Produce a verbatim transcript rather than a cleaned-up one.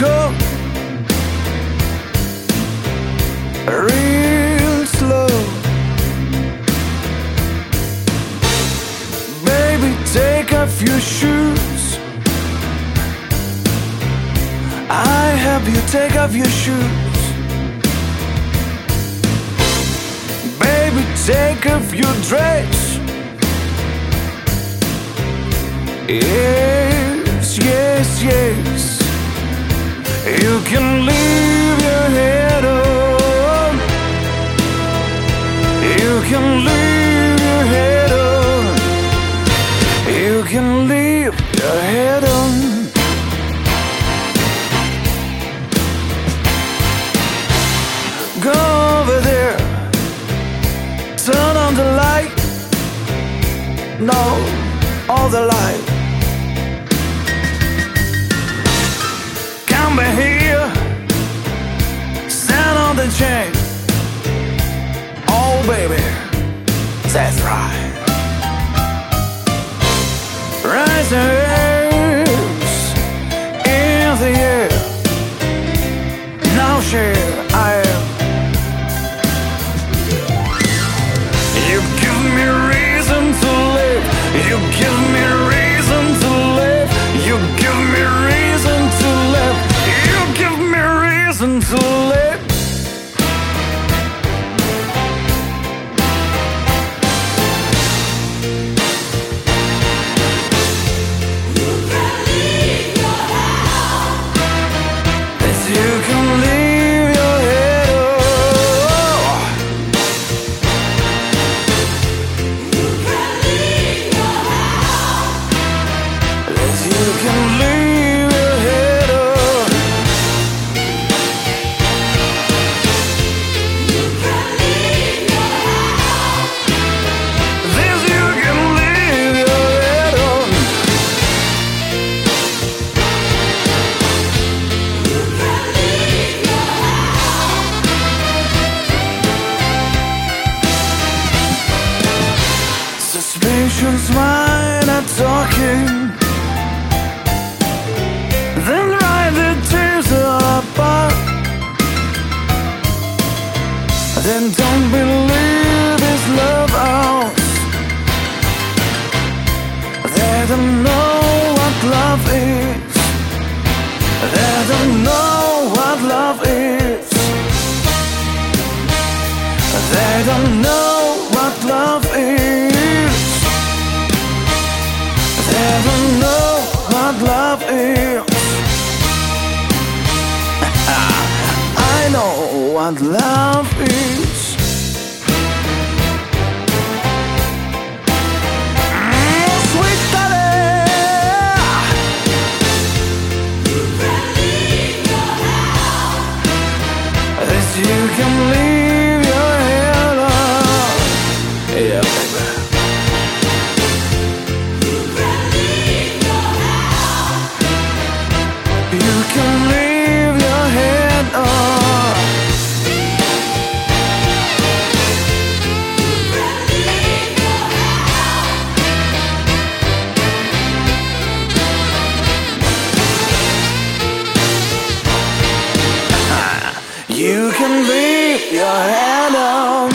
go real slow. Baby, take off your shoes. I have you take off your shoes. Baby, take off your dress. Yes, yes, yes. You can leave your head on. You can leave your head on. You can leave your head on. Go over there. Turn on the light. No, all the light. Come back here. Stand on the chain. Oh baby, that's right. Rise your hands in the air. Now share I am. You give me reason to live. You give me reason to live. You give me reason to live. You give me reason to live. You can leave your head on. You can leave your head on. You can leave your head on. You can leave your head on. This you can leave your head on. Suspicions mine are talking. Then write the tears apart. Then don't believe his love out. They don't know what love is. They don't know what love is. They don't know what love is. They don't know what love is. I know what love is. Mm, sweet darling. You can leave your head on. Yes, you can leave your head on. Yeah, baby. You can leave your head on. You can leave your head on.